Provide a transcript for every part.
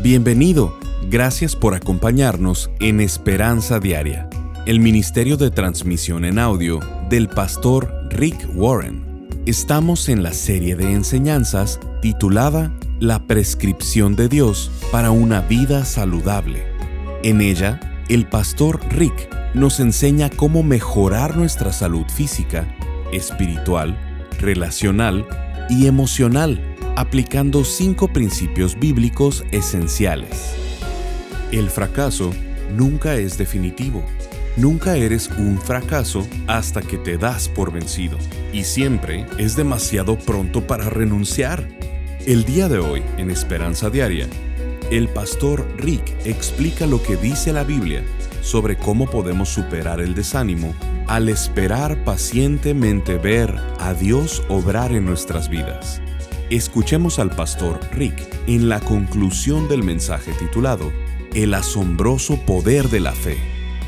Bienvenido. Gracias por acompañarnos en Esperanza Diaria, el ministerio de transmisión en audio del pastor Rick Warren. Estamos en la serie de enseñanzas titulada La prescripción de Dios para una vida saludable. En ella, el pastor Rick nos enseña cómo mejorar nuestra salud física, espiritual, relacional y emocional, aplicando 5 principios bíblicos esenciales. El fracaso nunca es definitivo. Nunca eres un fracaso hasta que te das por vencido. Y siempre es demasiado pronto para renunciar. El día de hoy, en Esperanza Diaria, el pastor Rick explica lo que dice la Biblia sobre cómo podemos superar el desánimo al esperar pacientemente ver a Dios obrar en nuestras vidas. Escuchemos al pastor Rick en la conclusión del mensaje titulado El asombroso poder de la fe.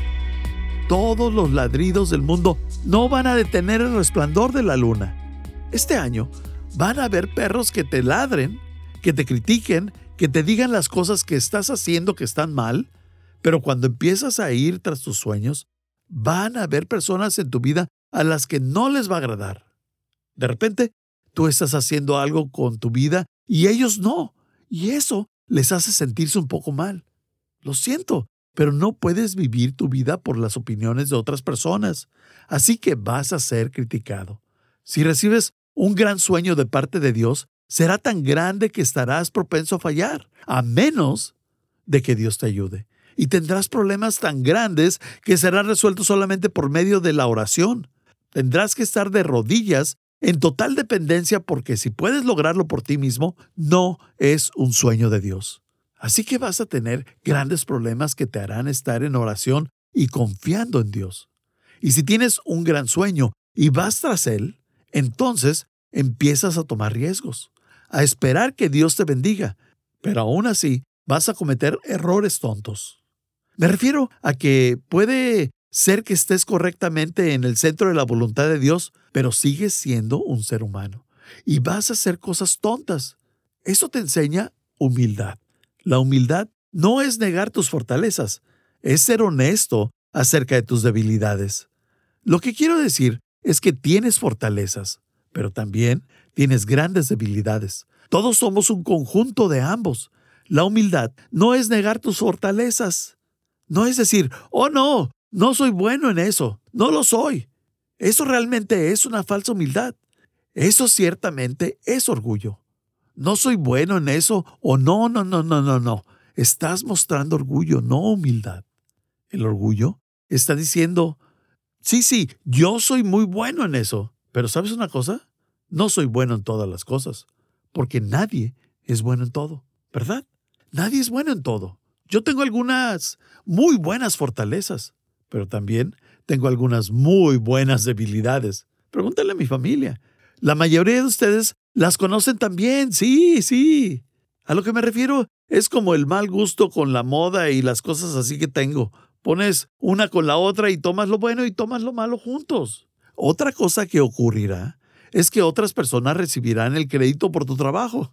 Todos los ladridos del mundo no van a detener el resplandor de la luna. Este año van a haber perros que te ladren, que te critiquen, que te digan las cosas que estás haciendo que están mal, pero cuando empiezas a ir tras tus sueños, van a haber personas en tu vida a las que no les va a agradar. De repente, tú estás haciendo algo con tu vida y ellos no, y eso les hace sentirse un poco mal. Lo siento, pero no puedes vivir tu vida por las opiniones de otras personas, así que vas a ser criticado. Si recibes un gran sueño de parte de Dios, será tan grande que estarás propenso a fallar, a menos de que Dios te ayude. Y tendrás problemas tan grandes que serán resueltos solamente por medio de la oración. Tendrás que estar de rodillas en total dependencia porque si puedes lograrlo por ti mismo, no es un sueño de Dios. Así que vas a tener grandes problemas que te harán estar en oración y confiando en Dios. Y si tienes un gran sueño y vas tras él, entonces empiezas a tomar riesgos, a esperar que Dios te bendiga, pero aún así vas a cometer errores tontos. Me refiero a que puede ser que estés correctamente en el centro de la voluntad de Dios, pero sigues siendo un ser humano y vas a hacer cosas tontas. Eso te enseña humildad. La humildad no es negar tus fortalezas, es ser honesto acerca de tus debilidades. Lo que quiero decir es que tienes fortalezas, pero también tienes grandes debilidades. Todos somos un conjunto de ambos. La humildad no es negar tus fortalezas. No es decir, oh no soy bueno en eso, no lo soy. Eso realmente es una falsa humildad. Eso ciertamente es orgullo. No soy bueno en eso o no. Estás mostrando orgullo, no humildad. El orgullo está diciendo, sí, yo soy muy bueno en eso. Pero ¿sabes una cosa? No soy bueno en todas las cosas, porque nadie es bueno en todo, ¿verdad? Nadie es bueno en todo. Yo tengo algunas muy buenas fortalezas, pero también tengo algunas muy buenas debilidades. Pregúntale a mi familia. La mayoría de ustedes las conocen también, sí. A lo que me refiero es como el mal gusto con la moda y las cosas así que tengo. Pones una con la otra y tomas lo bueno y tomas lo malo juntos. Otra cosa que ocurrirá es que otras personas recibirán el crédito por tu trabajo.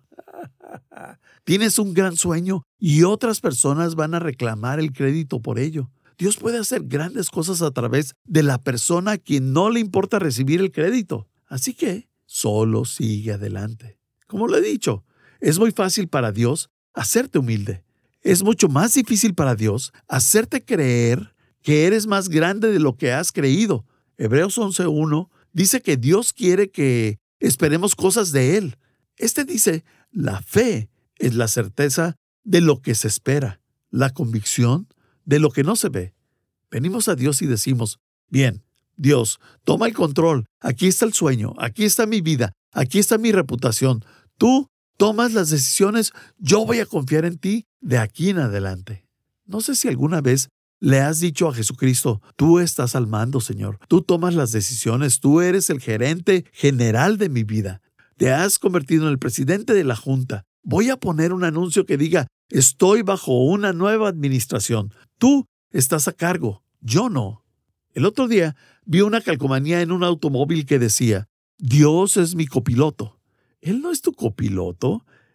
Tienes un gran sueño y otras personas van a reclamar el crédito por ello. Dios puede hacer grandes cosas a través de la persona a quien no le importa recibir el crédito. Así que solo sigue adelante. Como lo he dicho, es muy fácil para Dios hacerte humilde. Es mucho más difícil para Dios hacerte creer que eres más grande de lo que has creído. Hebreos 11:1 dice que Dios quiere que esperemos cosas de Él. Dice, la fe es la certeza de lo que se espera, la convicción de lo que no se ve. Venimos a Dios y decimos, bien, Dios, toma el control. Aquí está el sueño, aquí está mi vida, aquí está mi reputación. Tú tomas las decisiones, yo voy a confiar en ti de aquí en adelante. No sé si alguna vez le has dicho a Jesucristo, tú estás al mando, Señor. Tú tomas las decisiones, tú eres el gerente general de mi vida. Te has convertido en el presidente de la junta. Voy a poner un anuncio que diga, estoy bajo una nueva administración. Tú estás a cargo, yo no. El otro día vi una calcomanía en un automóvil que decía, Dios es mi copiloto. Él no es tu copiloto,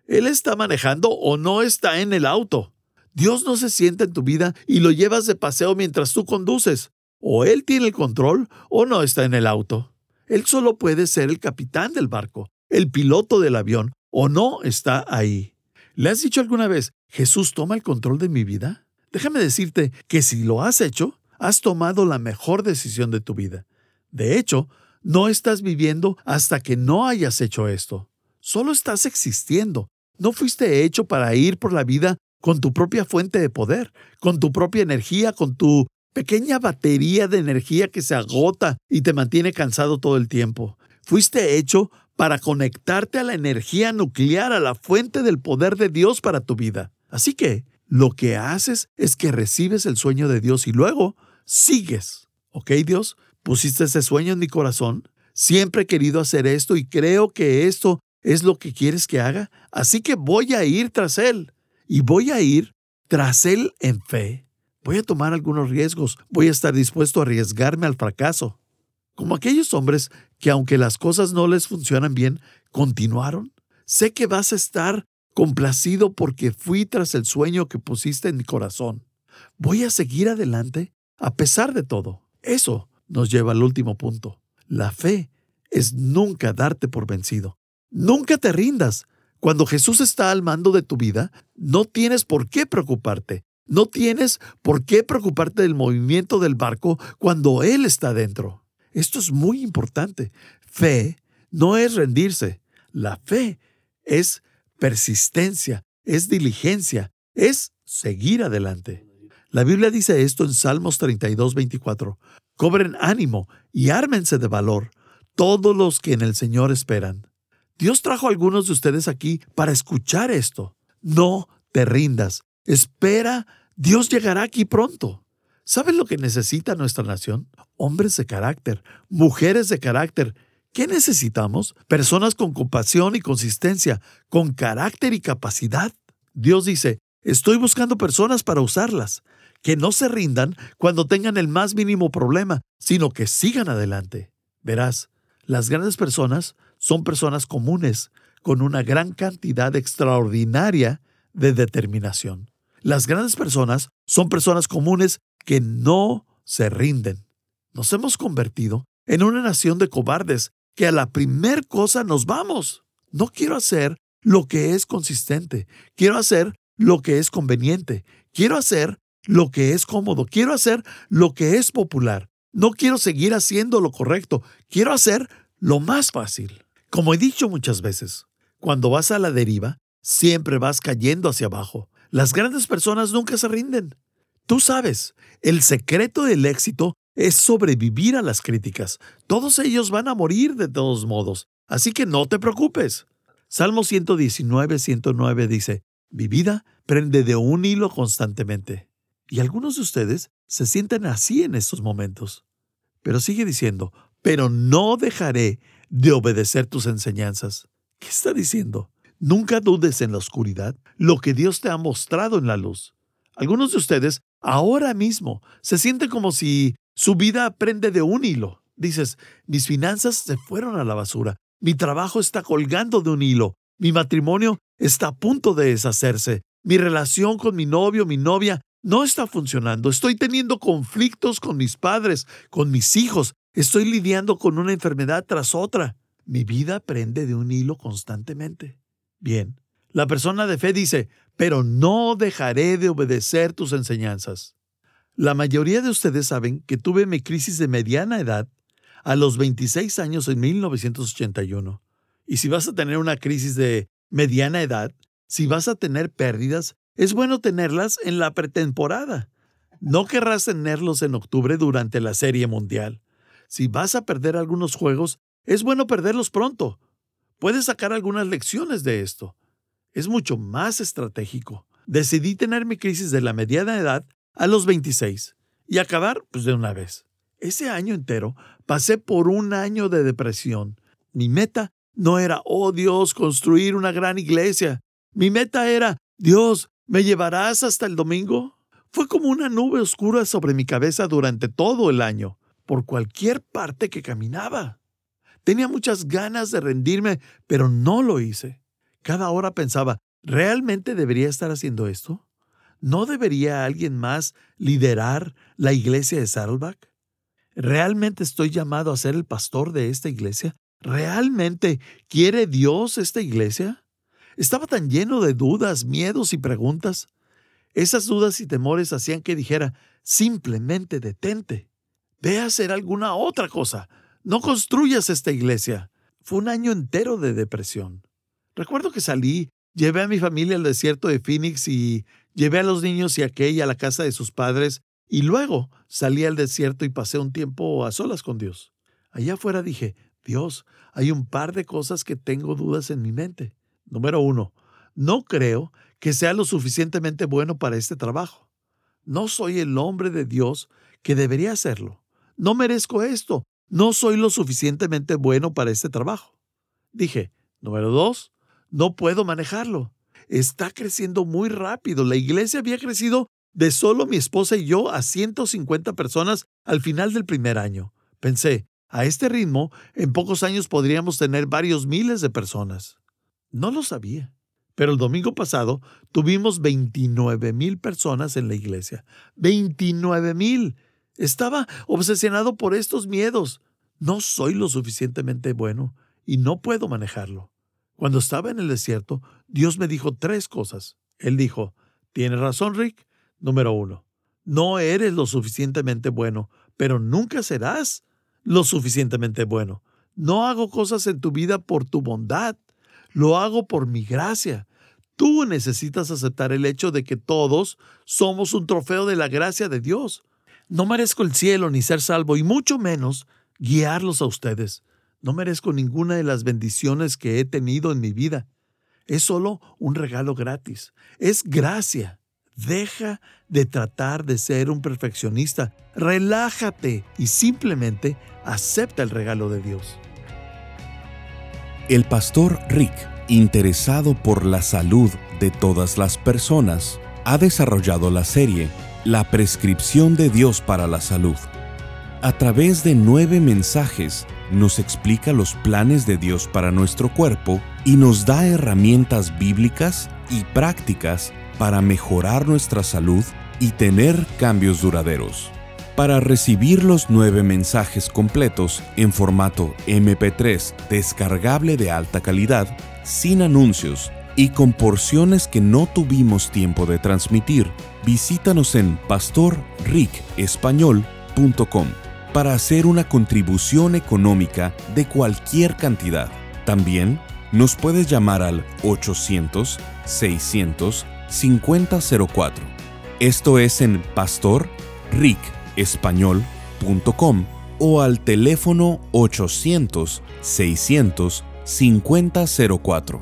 Él está manejando o no está en el auto. Dios no se sienta en tu vida y lo llevas de paseo mientras tú conduces. O Él tiene el control o no está en el auto. Él solo puede ser el capitán del barco, el piloto del avión, o no está ahí. ¿Le has dicho alguna vez, Jesús toma el control de mi vida? Déjame decirte que si lo has hecho, has tomado la mejor decisión de tu vida. De hecho, no estás viviendo hasta que no hayas hecho esto. Solo estás existiendo. No fuiste hecho para ir por la vida con tu propia fuente de poder, con tu propia energía, con tu pequeña batería de energía que se agota y te mantiene cansado todo el tiempo. Fuiste hecho para conectarte a la energía nuclear, a la fuente del poder de Dios para tu vida. Así que lo que haces es que recibes el sueño de Dios y luego sigues. ¿Ok, Dios? Pusiste ese sueño en mi corazón. Siempre he querido hacer esto y creo que esto es lo que quieres que haga. Así que voy a ir tras Él. Y voy a ir tras Él en fe. Voy a tomar algunos riesgos. Voy a estar dispuesto a arriesgarme al fracaso. Como aquellos hombres que aunque las cosas no les funcionan bien, continuaron. Sé que vas a estar complacido porque fui tras el sueño que pusiste en mi corazón. Voy a seguir adelante a pesar de todo. Eso nos lleva al último punto. La fe es nunca darte por vencido. Nunca te rindas. Cuando Jesús está al mando de tu vida, no tienes por qué preocuparte. No tienes por qué preocuparte del movimiento del barco cuando Él está dentro. Esto es muy importante. Fe no es rendirse. La fe es persistencia, es diligencia, es seguir adelante. La Biblia dice esto en Salmos 32:24. Cobren ánimo y ármense de valor todos los que en el Señor esperan. Dios trajo a algunos de ustedes aquí para escuchar esto. No te rindas. Espera, Dios llegará aquí pronto. ¿Sabes lo que necesita nuestra nación? Hombres de carácter, mujeres de carácter. ¿Qué necesitamos? Personas con compasión y consistencia, con carácter y capacidad. Dios dice, estoy buscando personas para usarlas, que no se rindan cuando tengan el más mínimo problema, sino que sigan adelante. Verás, las grandes personas son personas comunes, con una gran cantidad extraordinaria de determinación. Las grandes personas son personas comunes que no se rinden. Nos hemos convertido en una nación de cobardes que a la primer cosa nos vamos. No quiero hacer lo que es consistente. Quiero hacer lo que es conveniente. Quiero hacer lo que es cómodo. Quiero hacer lo que es popular. No quiero seguir haciendo lo correcto. Quiero hacer lo más fácil. Como he dicho muchas veces, cuando vas a la deriva, siempre vas cayendo hacia abajo. Las grandes personas nunca se rinden. Tú sabes, el secreto del éxito es sobrevivir a las críticas. Todos ellos van a morir de todos modos, así que no te preocupes. Salmo 119:109 dice, mi vida prende de un hilo constantemente. Y algunos de ustedes se sienten así en estos momentos. Pero sigue diciendo, pero no dejaré de obedecer tus enseñanzas. ¿Qué está diciendo? Nunca dudes en la oscuridad lo que Dios te ha mostrado en la luz. Algunos de ustedes ahora mismo se sienten como si su vida prende de un hilo. Dices, mis finanzas se fueron a la basura. Mi trabajo está colgando de un hilo. Mi matrimonio está a punto de deshacerse. Mi relación con mi novio, mi novia, no está funcionando. Estoy teniendo conflictos con mis padres, con mis hijos. Estoy lidiando con una enfermedad tras otra. Mi vida prende de un hilo constantemente. Bien, la persona de fe dice, pero no dejaré de obedecer tus enseñanzas. La mayoría de ustedes saben que tuve mi crisis de mediana edad a los 26 años en 1981. Y si vas a tener una crisis de mediana edad, si vas a tener pérdidas, es bueno tenerlas en la pretemporada. No querrás tenerlos en octubre durante la Serie Mundial. Si vas a perder algunos juegos, es bueno perderlos pronto. Puedes sacar algunas lecciones de esto. Es mucho más estratégico. Decidí tener mi crisis de la mediana edad a los 26 y acabar de una vez. Ese año entero pasé por un año de depresión. Mi meta no era, oh Dios, construir una gran iglesia. Mi meta era, Dios, ¿me llevarás hasta el domingo? Fue como una nube oscura sobre mi cabeza durante todo el año, por cualquier parte que caminaba. Tenía muchas ganas de rendirme, pero no lo hice. Cada hora pensaba, ¿realmente debería estar haciendo esto? ¿No debería alguien más liderar la iglesia de Saddleback? ¿Realmente estoy llamado a ser el pastor de esta iglesia? ¿Realmente quiere Dios esta iglesia? Estaba tan lleno de dudas, miedos y preguntas. Esas dudas y temores hacían que dijera, simplemente detente. Ve a hacer alguna otra cosa. No construyas esta iglesia. Fue un año entero de depresión. Recuerdo que salí, llevé a mi familia al desierto de Phoenix y llevé a los niños y a Kay a la casa de sus padres y luego salí al desierto y pasé un tiempo a solas con Dios. Allá afuera dije, Dios, hay un par de cosas que tengo dudas en mi mente. Número 1, no creo que sea lo suficientemente bueno para este trabajo. No soy el hombre de Dios que debería hacerlo. No merezco esto. No soy lo suficientemente bueno para este trabajo. Dije, número 2, no puedo manejarlo. Está creciendo muy rápido. La iglesia había crecido de solo mi esposa y yo a 150 personas al final del primer año. Pensé, a este ritmo, en pocos años podríamos tener varios miles de personas. No lo sabía. Pero el domingo pasado tuvimos 29,000 personas en la iglesia. 29,000. Estaba obsesionado por estos miedos. No soy lo suficientemente bueno y no puedo manejarlo. Cuando estaba en el desierto, Dios me dijo 3 cosas. Él dijo, ¿tienes razón, Rick? Número 1, no eres lo suficientemente bueno, pero nunca serás lo suficientemente bueno. No hago cosas en tu vida por tu bondad. Lo hago por mi gracia. Tú necesitas aceptar el hecho de que todos somos un trofeo de la gracia de Dios. No merezco el cielo ni ser salvo, y mucho menos guiarlos a ustedes. No merezco ninguna de las bendiciones que he tenido en mi vida. Es solo un regalo gratis. Es gracia. Deja de tratar de ser un perfeccionista. Relájate y simplemente acepta el regalo de Dios. El pastor Rick, interesado por la salud de todas las personas, ha desarrollado la serie La prescripción de Dios para la salud. A través de 9 mensajes, nos explica los planes de Dios para nuestro cuerpo y nos da herramientas bíblicas y prácticas para mejorar nuestra salud y tener cambios duraderos. Para recibir los 9 mensajes completos en formato MP3 descargable de alta calidad, sin anuncios y con porciones que no tuvimos tiempo de transmitir, visítanos en pastorricespañol.com para hacer una contribución económica de cualquier cantidad. También nos puedes llamar al 800-600-5004. Esto es en pastorricespañol.com o al teléfono 800-600-5004.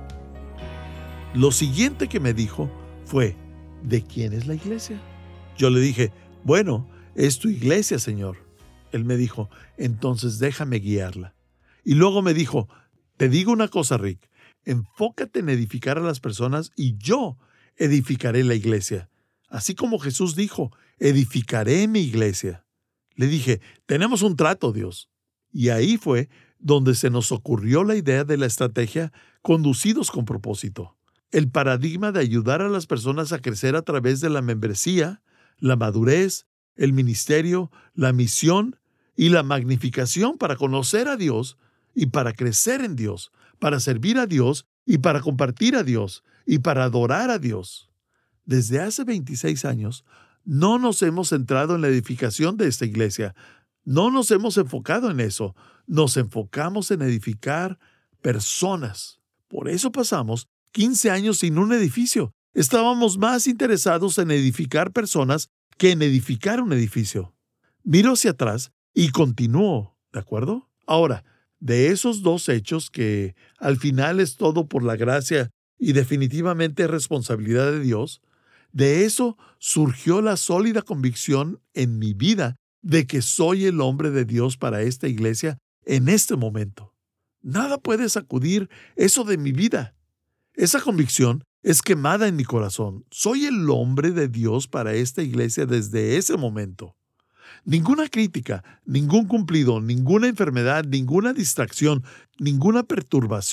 Lo siguiente que me dijo fue, ¿de quién es la iglesia? Yo le dije, bueno, es tu iglesia, Señor. Él me dijo, entonces déjame guiarla. Y luego me dijo, te digo una cosa, Rick, enfócate en edificar a las personas y yo edificaré la iglesia. Así como Jesús dijo, edificaré mi iglesia. Le dije, tenemos un trato, Dios. Y ahí fue donde se nos ocurrió la idea de la estrategia Conducidos con Propósito. El paradigma de ayudar a las personas a crecer a través de la membresía, la madurez, el ministerio, la misión y la magnificación para conocer a Dios y para crecer en Dios, para servir a Dios y para compartir a Dios y para adorar a Dios. Desde hace 26 años, no nos hemos centrado en la edificación de esta iglesia. No nos hemos enfocado en eso. Nos enfocamos en edificar personas. Por eso pasamos 15 años sin un edificio. Estábamos más interesados en edificar personas que en edificar un edificio. Miro hacia atrás y continúo, ¿de acuerdo? Ahora, de esos 2 hechos que al final es todo por la gracia y definitivamente es responsabilidad de Dios, de eso surgió la sólida convicción en mi vida de que soy el hombre de Dios para esta iglesia en este momento. Nada puede sacudir eso de mi vida. Esa convicción es quemada en mi corazón. Soy el hombre de Dios para esta iglesia desde ese momento. Ninguna crítica, ningún cumplido, ninguna enfermedad, ninguna distracción, ninguna perturbación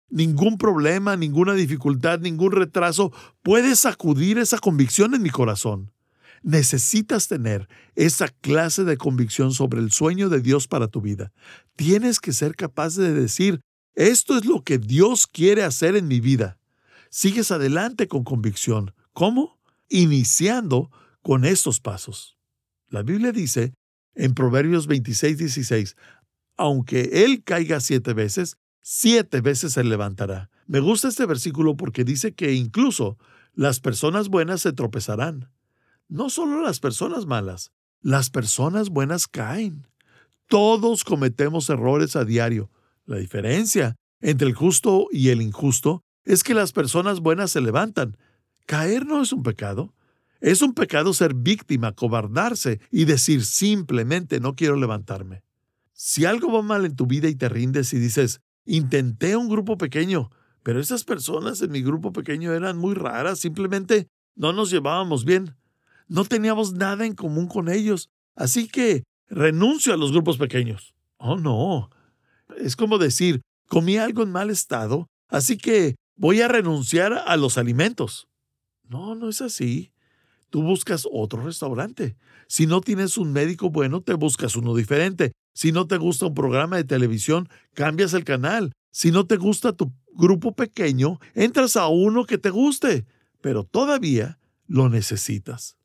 Ningún problema, ninguna dificultad, ningún retraso puede sacudir esa convicción en mi corazón. Necesitas tener esa clase de convicción sobre el sueño de Dios para tu vida. Tienes que ser capaz de decir, esto es lo que Dios quiere hacer en mi vida. Sigues adelante con convicción. ¿Cómo? Iniciando con estos pasos. La Biblia dice en Proverbios 26:16, aunque él caiga 7 veces, 7 veces se levantará. Me gusta este versículo porque dice que incluso las personas buenas se tropezarán. No solo las personas malas, las personas buenas caen. Todos cometemos errores a diario. La diferencia entre el justo y el injusto es que las personas buenas se levantan. Caer no es un pecado. Es un pecado ser víctima, cobardarse y decir simplemente no quiero levantarme. Si algo va mal en tu vida y te rindes y dices, intenté un grupo pequeño, pero esas personas en mi grupo pequeño eran muy raras, simplemente no nos llevábamos bien. No teníamos nada en común con ellos, así que renuncio a los grupos pequeños. Oh, no. Es como decir, comí algo en mal estado, así que voy a renunciar a los alimentos. No, no es así. Tú buscas otro restaurante. Si no tienes un médico bueno, te buscas uno diferente. Si no te gusta un programa de televisión, cambias el canal. Si no te gusta tu grupo pequeño, entras a uno que te guste, pero todavía lo necesitas.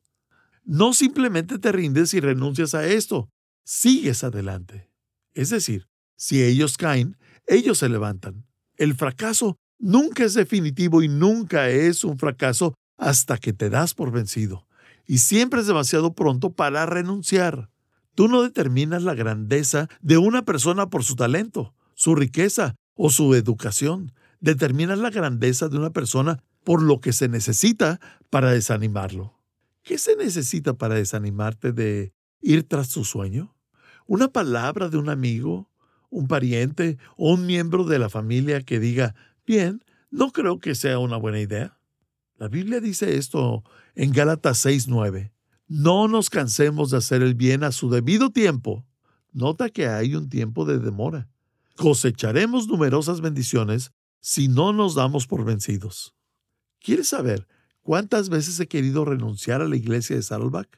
No simplemente te rindes y renuncias a esto. Sigues adelante. Es decir, si ellos caen, ellos se levantan. El fracaso nunca es definitivo y nunca es un fracaso hasta que te das por vencido. Y siempre es demasiado pronto para renunciar. Tú no determinas la grandeza de una persona por su talento, su riqueza o su educación. Determinas la grandeza de una persona por lo que se necesita para desanimarlo. ¿Qué se necesita para desanimarte de ir tras tu sueño? ¿Una palabra de un amigo, un pariente o un miembro de la familia que diga, bien, no creo que sea una buena idea? La Biblia dice esto en Gálatas 6:9. No nos cansemos de hacer el bien a su debido tiempo. Nota que hay un tiempo de demora. Cosecharemos numerosas bendiciones si no nos damos por vencidos. ¿Quieres saber cuántas veces he querido renunciar a la iglesia de Saddleback?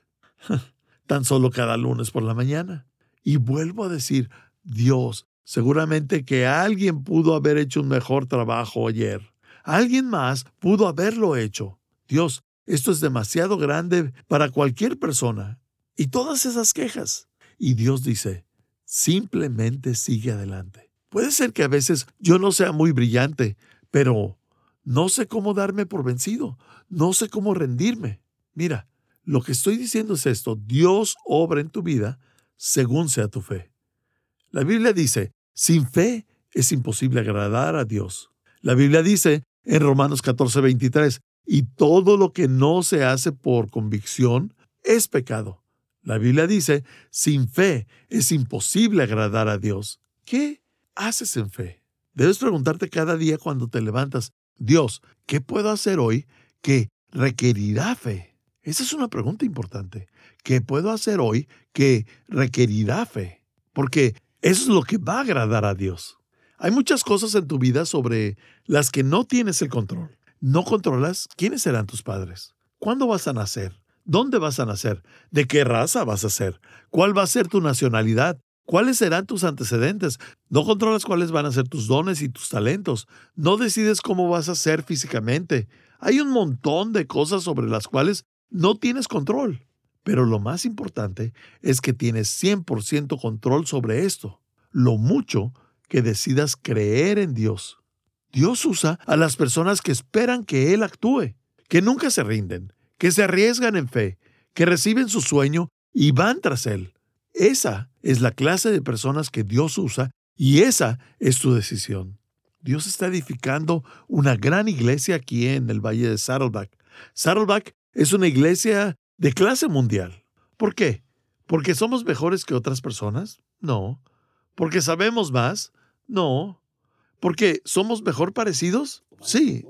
Tan solo cada lunes por la mañana. Y vuelvo a decir, Dios, seguramente que alguien pudo haber hecho un mejor trabajo ayer. Alguien más pudo haberlo hecho. Dios, esto es demasiado grande para cualquier persona. Y todas esas quejas. Y Dios dice, simplemente sigue adelante. Puede ser que a veces yo no sea muy brillante, pero no sé cómo darme por vencido. No sé cómo rendirme. Mira, lo que estoy diciendo es esto. Dios obra en tu vida según sea tu fe. La Biblia dice, sin fe es imposible agradar a Dios. La Biblia dice en Romanos 14:23, y todo lo que no se hace por convicción es pecado. La Biblia dice, sin fe es imposible agradar a Dios. ¿Qué haces en fe? Debes preguntarte cada día cuando te levantas, Dios, ¿qué puedo hacer hoy que requerirá fe? Esa es una pregunta importante. ¿Qué puedo hacer hoy que requerirá fe? Porque eso es lo que va a agradar a Dios. Hay muchas cosas en tu vida sobre las que no tienes el control. No controlas quiénes serán tus padres, cuándo vas a nacer, dónde vas a nacer, de qué raza vas a ser, cuál va a ser tu nacionalidad, cuáles serán tus antecedentes. No controlas cuáles van a ser tus dones y tus talentos. No decides cómo vas a ser físicamente. Hay un montón de cosas sobre las cuales no tienes control. Pero lo más importante es que tienes 100% control sobre esto. Lo mucho que decidas creer en Dios. Dios usa a las personas que esperan que Él actúe, que nunca se rinden, que se arriesgan en fe, que reciben su sueño y van tras Él. Esa es la clase de personas que Dios usa y esa es tu decisión. Dios está edificando una gran iglesia aquí en el Valle de Saddleback. Saddleback es una iglesia de clase mundial. ¿Por qué? ¿Porque somos mejores que otras personas? No. ¿Porque sabemos más? No. ¿Porque somos mejor parecidos? Sí.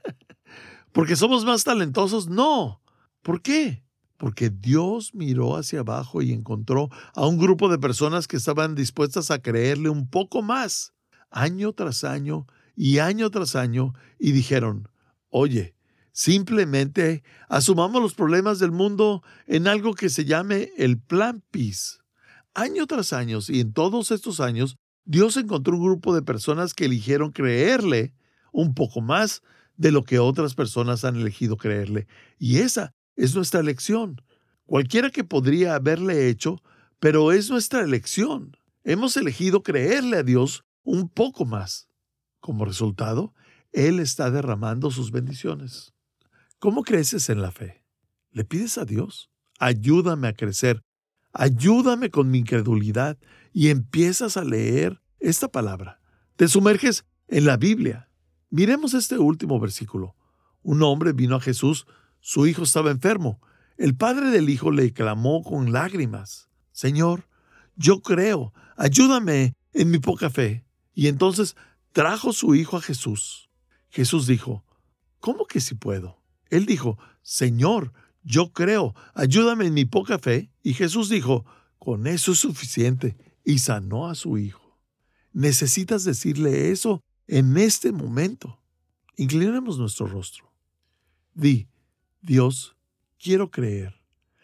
¿Porque somos más talentosos? No. ¿Por qué? Porque Dios miró hacia abajo y encontró a un grupo de personas que estaban dispuestas a creerle un poco más, año tras año y año tras año y dijeron, oye, simplemente asumamos los problemas del mundo en algo que se llame el Plan Peace. Año tras año, y en todos estos años, Dios encontró un grupo de personas que eligieron creerle un poco más de lo que otras personas han elegido creerle. Y esa es nuestra elección. Cualquiera que podría haberle hecho, pero es nuestra elección. Hemos elegido creerle a Dios un poco más. Como resultado, Él está derramando sus bendiciones. ¿Cómo creces en la fe? ¿Le pides a Dios? Ayúdame a crecer. Ayúdame con mi incredulidad. Y empiezas a leer esta palabra. Te sumerges en la Biblia. Miremos este último versículo. Un hombre vino a Jesús. Su hijo estaba enfermo. El padre del hijo le clamó con lágrimas. Señor, yo creo. Ayúdame en mi poca fe. Y entonces trajo su hijo a Jesús. Jesús dijo, ¿cómo que sí puedo? Él dijo, Señor, yo creo. Ayúdame en mi poca fe. Y Jesús dijo, con eso es suficiente. Y sanó a su hijo. Necesitas decirle eso en este momento. Inclinemos nuestro rostro. Di, Dios, quiero creer.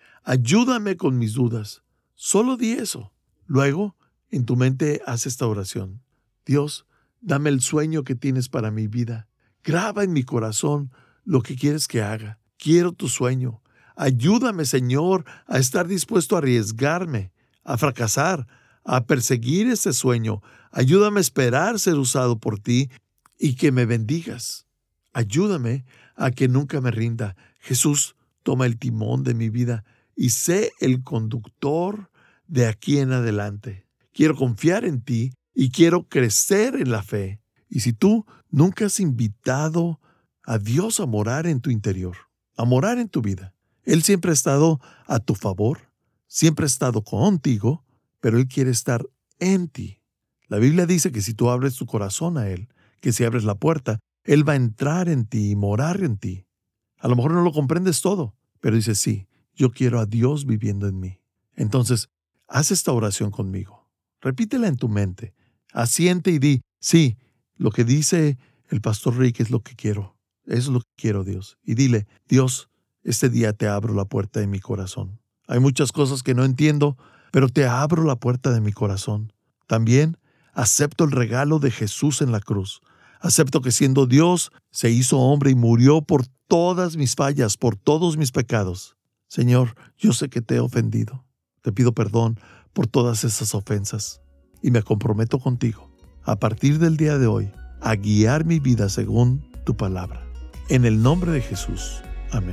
Ayúdame con mis dudas. Solo di eso. Luego, en tu mente, haz esta oración. Dios, dame el sueño que tienes para mi vida. Graba en mi corazón lo que quieres que haga. Quiero tu sueño. Ayúdame, Señor, a estar dispuesto a arriesgarme, a fracasar, a perseguir ese sueño. Ayúdame a esperar ser usado por ti y que me bendigas. Ayúdame a que nunca me rinda. Jesús, toma el timón de mi vida y sé el conductor de aquí en adelante. Quiero confiar en ti y quiero crecer en la fe. Y si tú nunca has invitado a Dios a morar en tu interior, a morar en tu vida, Él siempre ha estado a tu favor, siempre ha estado contigo, pero Él quiere estar en ti. La Biblia dice que si tú abres tu corazón a Él, que si abres la puerta, Él va a entrar en ti y morar en ti. A lo mejor no lo comprendes todo, pero dices, sí, yo quiero a Dios viviendo en mí. Entonces, haz esta oración conmigo. Repítela en tu mente. Asiente y di, sí, lo que dice el pastor Rick es lo que quiero. Eso es lo que quiero, Dios. Y dile, Dios, este día te abro la puerta de mi corazón. Hay muchas cosas que no entiendo, pero te abro la puerta de mi corazón. También acepto el regalo de Jesús en la cruz. Acepto que siendo Dios, se hizo hombre y murió por todas mis fallas, por todos mis pecados. Señor, yo sé que te he ofendido. Te pido perdón por todas esas ofensas. Y me comprometo contigo, a partir del día de hoy, a guiar mi vida según tu palabra. En el nombre de Jesús. Amén.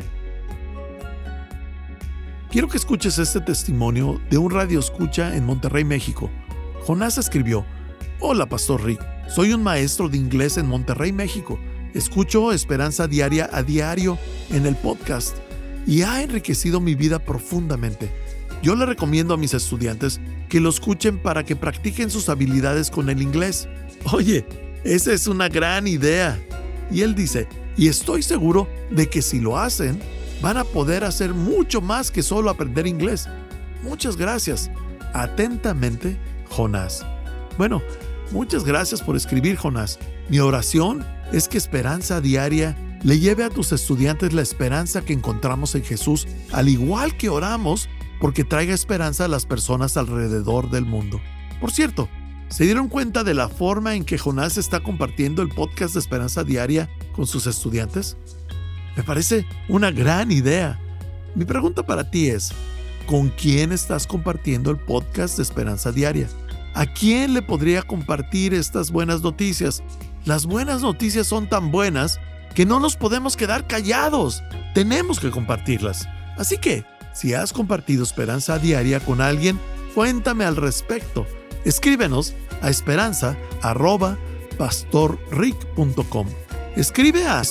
Quiero que escuches este testimonio de un radioescucha en Monterrey, México. Jonás escribió, Hola, Pastor Rick. Soy un maestro de inglés en Monterrey, México. Escucho Esperanza Diaria a diario en el podcast y ha enriquecido mi vida profundamente. Yo le recomiendo a mis estudiantes que lo escuchen para que practiquen sus habilidades con el inglés. Oye, esa es una gran idea. Y él dice, y estoy seguro de que si lo hacen, van a poder hacer mucho más que solo aprender inglés. Muchas gracias. Atentamente, Jonás. Bueno, muchas gracias por escribir, Jonás. Mi oración es que Esperanza Diaria le lleve a tus estudiantes la esperanza que encontramos en Jesús, al igual que oramos porque traiga esperanza a las personas alrededor del mundo. Por cierto, ¿se dieron cuenta de la forma en que Jonás está compartiendo el podcast de Esperanza Diaria con sus estudiantes? Me parece una gran idea. Mi pregunta para ti es, ¿con quién estás compartiendo el podcast de Esperanza Diaria? ¿A quién le podría compartir estas buenas noticias? Las buenas noticias son tan buenas que no nos podemos quedar callados. Tenemos que compartirlas. Así que, si has compartido Esperanza Diaria con alguien, cuéntame al respecto. Escríbenos a esperanza@pastorrick.com. Escribe a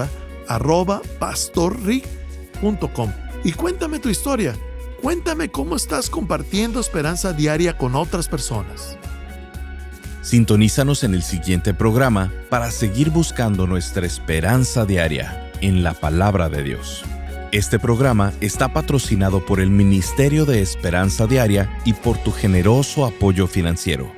esperanza@pastorrick.com y cuéntame tu historia. Cuéntame cómo estás compartiendo Esperanza Diaria con otras personas. Sintonízanos en el siguiente programa para seguir buscando nuestra esperanza diaria en la Palabra de Dios. Este programa está patrocinado por el Ministerio de Esperanza Diaria y por tu generoso apoyo financiero.